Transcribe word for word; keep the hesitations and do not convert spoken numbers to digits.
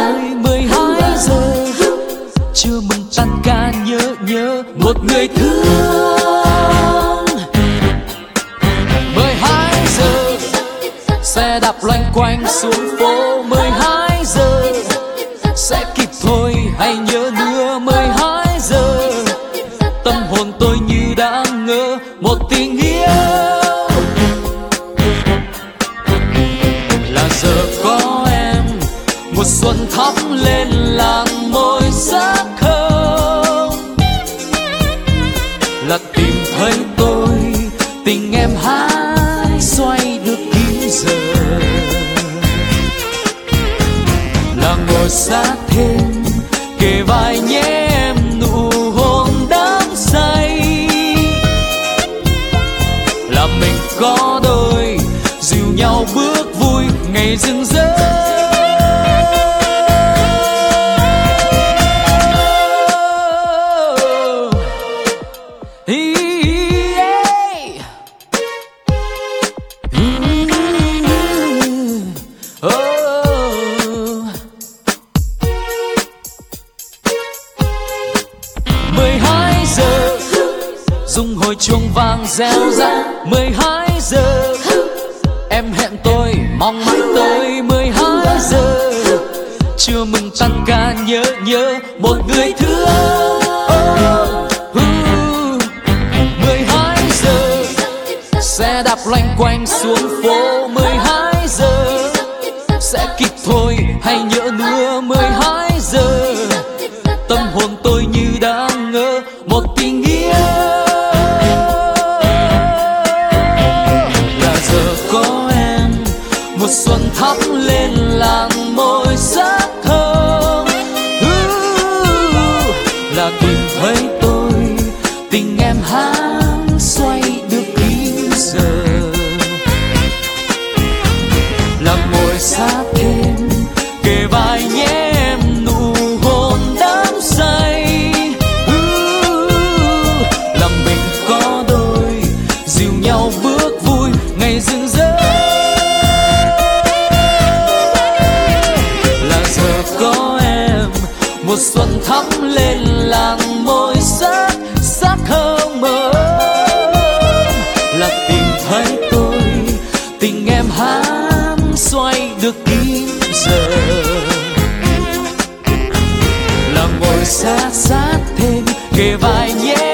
ơi mười hai giờ, chưa mừng tan ca nhớ nhớ một người thương. Mười hai giờ xe đạp loanh quanh xuống phố. Mười hai giờ sẽ kịp thôi hay nhớ nữa. Mười hai giờ tâm hồn tôi như đã ngỡ một tình yêu là giờ có em. Mùa xuân thắp lên làng môi sắc hồng, là tìm thấy tôi tình em hái xoay được kín giờ, là ngồi sát thêm kề vai nhé em nụ hôn đắm say, là mình có đôi dìu nhau bước vui ngày rừng rỡ. Mười hai giờ rung hồi chuông vàng reo rắt. Mười hai giờ em hẹn tôi mong mãi tới. Mười hai giờ chưa mừng tan ca nhớ nhớ một người thương. Mười hai giờ xe đạp loanh quanh xuống phố. Mười hai giờ sẽ kịp thôi hay nhớ nữa. Mười hai giờ tâm hồn tôi như đã ngỡ một tình yêu là giờ có em. Mùa xuân thắp lên làng môi sắc hồng, là tìm thấy tôi tình em hán xoay được kín giờ, là ngồi sát thêm kề vai nhé em nụ hôn đắm say, là mình có đôi dìu nhau bước vui ngày rừng rỡ, là giờ có em. Mùa xuân thắm lên làng môi sắc sắc hương mơ, là tìm thấy tôi tình em hán xoay được kín giờ, là ngồi sát sát thêm kề vai nhé